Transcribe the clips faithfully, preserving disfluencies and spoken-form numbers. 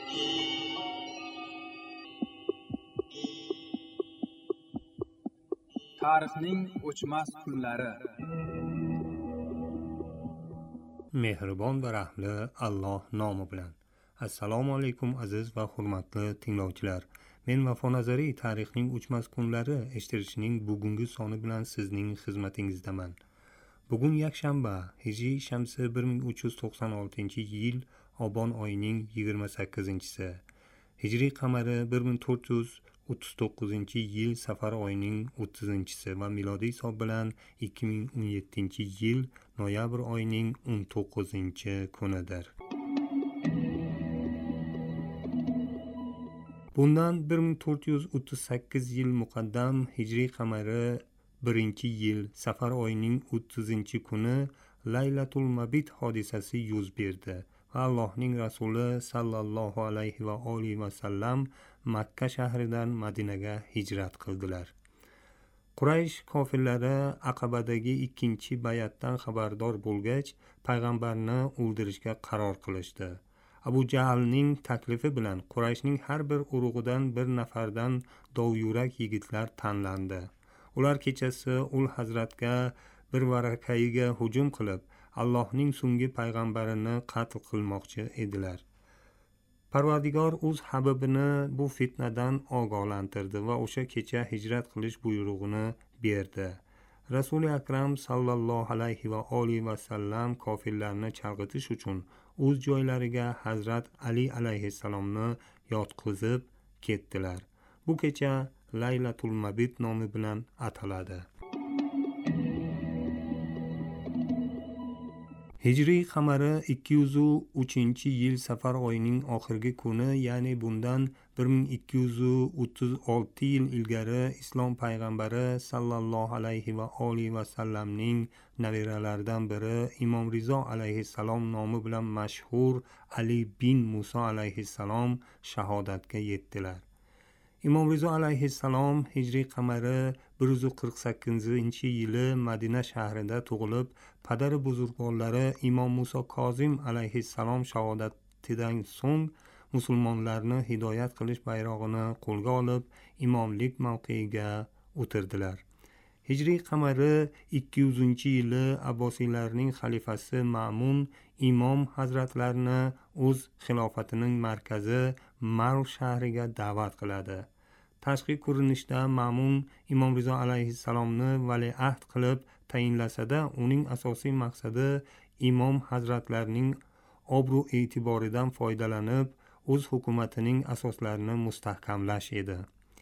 Tarixning o'chmas kunlari. Mehribon va rahmli Alloh nomi bilan. Assalomu alaykum aziz va hurmatli tinglovchilar. Men Vafo Nazariy tarixning o'chmas kunlari eshittirishning bugungi soni bilan sizning xizmatingizdaman. Bugun yakshanba, Hijriy shamsi bir ming uch yuz to'qson oltinchi yil Obon oyining yigirma sakkizinchisi. Hijriy qamari bir ming to'rt yuz o'ttiz to'qqizinchi yil Safar oyining o'ttizinchisi va milodiy hisob bilan ikki ming o'n yettinchi yil noyabr oyining o'n to'qqizinchi kunidir. Bundan bir ming to'rt yuz o'ttiz sakkiz yil muqaddam Hijriy qamari birinchi yil Safar oyining o'ttizinchi kuni Laylatul Mabit hodisasi yuz berdi va Allohning Rasuli sallallohu alayhi va olihi va sallam Makka shahridan Madinaga hijrat qildilar. Quraysh kofirlari Aqabadagi ikkinchi bayatdan xabardor bo'lgach, payg'ambarni o'ldirishga qaror qilishdi. Abu Jahlning taklifi bilan Qurayshning har bir urug'idan bir nafardan dovyurak yigitlar tanlandi. Ular kechasi ul Hazratga bir varakayiga hujum qilib, Allohning so'nggi payg'ambarini qatl qilmoqchi edilar. Parvardigor o'z Habibini bu fitnadan ogohlantirdi va o'sha kecha hijrat qilish buyrug'ini berdi. Rasuli Akram sallallohu alayhi va olihi va sallam kofirlarni chalg'itish uchun o'z joylariga Hazrat Ali alayhissalomni yotqizib ketdilar. Bu kecha Laylatul Mabit nomi bilan ataladi. Hijriy qamari ikki yuz uchinchi yil Safar oyining oxirgi kuni, ya'ni bundan bir ming ikki yuz o'ttiz olti yil ilgari Islom payg'ambari sallallohu alayhi va olihi va sallamning nabiralaridan biri Imom Rizo alayhissalom nomi bilan mashhur Ali bin Muso alayhissalom shahodatga yetdilar. Imom Rizo alayhissalom Hijriy qamari bir yuz qirq sakkizinchi yili Madina shahrida tug'ilib, padari buzurg'onlari Imom Muso Kozim alayhissalom shahodatidan so'ng musulmonlarni hidoyat qilish bayrog'ini qo'lga olib, imomlik mavqeiga o'tirdilar. Hijriy qamari ikki yuzinchi yili Abbosiylarning xalifasi Ma'mun imom hazratlarini o'z xilofatining markazi Marv shahriga da'vat qiladi. Tashqi ko'rinishda Ma'mun Imom Rizo alayhissalomni valiahd qilib tayinlasada, uning asosiy maqsadi imom hazratlarining obro' e'tiboridan foydalanib, o'z hukumatining asoslarini mustahkamlash edi.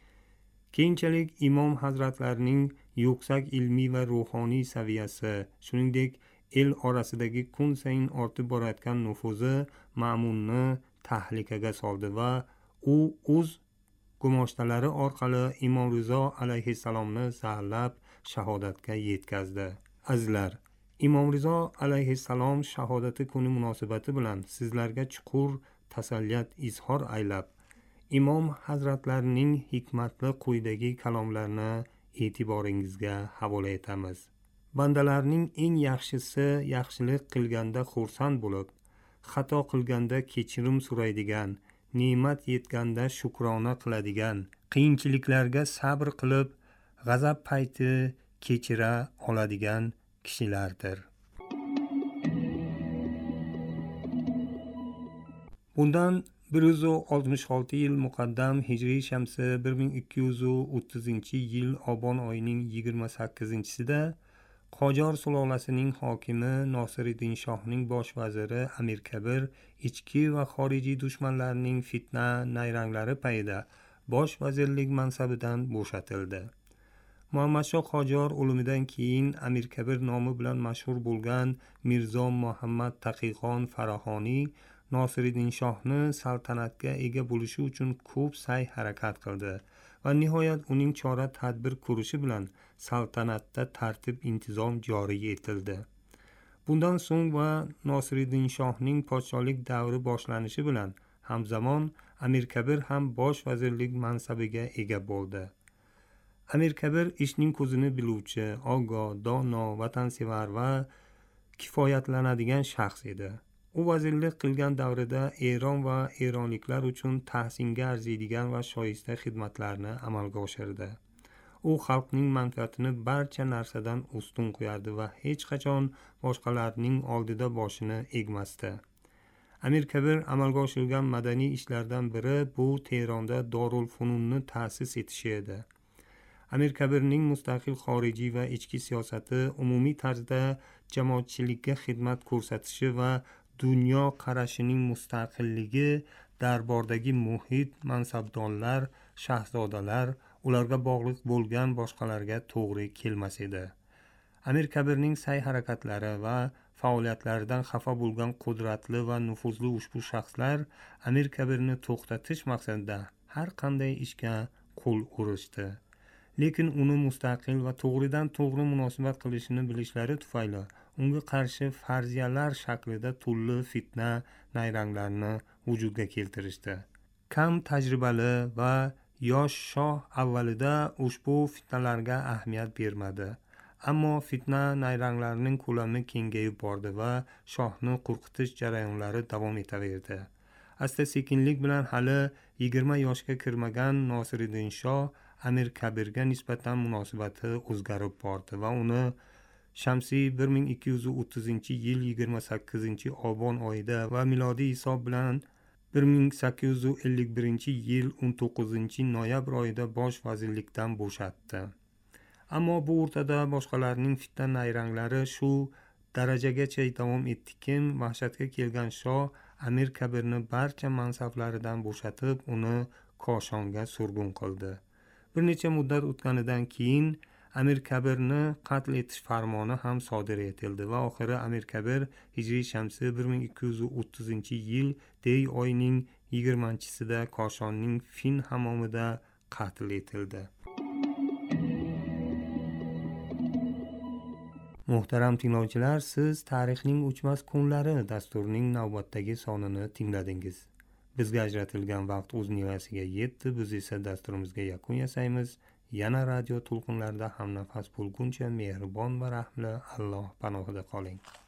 Keyinchalik imom hazratlarining yuksak ilmiy va ruhoniy saviyasi, shuningdek el orasidagi kun sayin ortib borayotgan nufuzi Ma'munni tahlikaga soldi va u o'z gumochtalari orqali Imom Rizo alayhissalomni zaharlab shahodatga yetkazdi. Azizlar, Imom Rizo alayhissalom shahodati kuni munosabati bilan sizlarga chuqur tasalliyat izhor aylab, imom hazratlarining hikmatli quyidagi kalomlarini e'tiboringizga havola etamiz. Bandalarning eng yaxshisi yaxshilik qilganda xursand bo'lib, xato qilganda kechirim so'raydigan, ne'mat yetganda shukrona qiladigan, qiyinchiliklarga sabr qilib, g'azab payti kechira oladigan kishilardir. Bundan bir yuz oltmish olti yil muqaddam Hijriy shamsi bir ming ikki yuz o'ttizinchi yil Obon oyining yigirma sakkizinchisida Qojor sulolasining hokimi Nosiriddin Shohning bosh vaziri Amir Kabir ichki va xorijiy dushmanlarning fitna nayranglari payida bosh vazirlik mansabidan bo'shatildi. Muhammadshoh Qojor o'limidan keyin Amir Kabir nomi bilan mashhur bo'lgan Mirzo Muhammad Taqiyxon Farahoniy Nosiriddin Shohni saltanatga ega bo'lishi uchun ko'p sa'y harakat qildi va nihoyat uning chora tadbir ko'rishi bilan saltanatda tartib intizom joriy etildi. Bundan so'ng va Nosiriddin Shohning podshohlik davri boshlanishi bilan hamzamon Amir Kabir ham bosh vazirlik mansabiga ega bo'ldi. Amir Kabir ishning ko'zini biluvchi, ogoh, dono, vatansevar va kifoyatlanadigan shaxs edi. u vazirlik qilgan davrida Eron va eronliklar uchun tahsinga arziydigan va shoista xizmatlarni amalga oshirdi. U xalqning manfaatini barcha narsadan ustun qo'yardi va hech qachon boshqalarning oldida boshini egmasdi. Amir Kabir amalga oshirilgan madaniy ishlardan biri bu Tehronda Dorul Fununni ta'sis etishi edi. Amir Kabirning mustaqil xorijiy va ichki siyosati umumiy tarzda jamoatchilikka xizmat ko'rsatishi va dunyo qarashining mustaqilligi darbordagi muhit, mansabdorlar, shahzodalar, ularga bog'liq bo'lgan boshqalarga to'g'ri kelmas edi. Amir Kabirning sa'y-harakatlari va faoliyatlaridan xafa bo'lgan qudratli va nufuzli ushbu shaxslar Amir Kabirni to'xtatish maqsadida har qanday ishga qo'l urishdi. Lekin uni mustaqil va to'g'ridan to'g'ri munosabat qilishini bilishlari tufayli unga qarshi farziyalar shaklida turli fitna, nayranglarni vujudga keltirishdi. Kam tajribali va yosh shoh avvalida ushbu fitnalarga ahamiyat bermadi. Ammo fitna nayranglarning ko'lami kengayib bordi va shohni qo'rqitish jarayonlari davom etaverdi. Asta-sekinlik bilan hali yigirma yoshga kirmagan Nosiriddin Shoh Amir Kabirga nisbatan munosabati o'zgarib bordi va uni shamsiy bir ming ikki yuz o'ttizinchi yil yigirma sakkizinchi Obon oyida va milodiy hisob bilan bir ming sakkiz yuz ellik birinchi yil o'n to'qqizinchi noyabr oyida bosh vazirlikdan bo'shatdi. Ammo bu o'rtada boshqalarning fitna nayranglari shu darajagacha davom etdiki, vahshatga kelgan shoh Amir Kabirni barcha mansablaridan bo'shatib, uni Koshonga surgun qildi. Bir necha muddat o'tganidan keyin Amir Kabirni qatl etish farmoni ham sodir etildi va oxiri Amir Kabir hijriy shamsi bir ming ikki yuz o'ttizinchi yil Dey oyining yigirmanchisida Koshonning Fin hammomida qatl etildi. Muhtaram tinglovchilar, siz Tarixning o'chmas kunlari dasturining navbatdagi sonini tingladingiz. Bizga ajratilgan vaqt o'z nihayasiga yetdi. Biz esa dasturimizga yakun yasaymiz. Yana radio to'lqinlarida hamnafas bo'lguncha mehribon va rahmli Alloh panohida qoling.